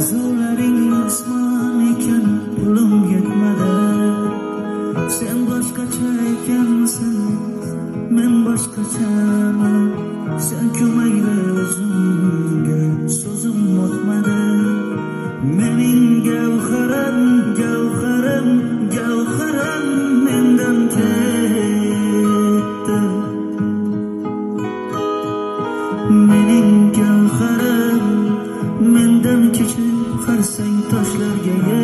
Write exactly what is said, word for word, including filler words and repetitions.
Orzularing osmon ekan, pulim yetmadi. Sen boshqacha ekansan, men boshqachaman. Sen ko'mayli o'zimga, so'zim o'tmadi. Mening gavharim, gavharim, gavharim mendan ketdi. Mening gavharim mendan kechib qarsang toshlarga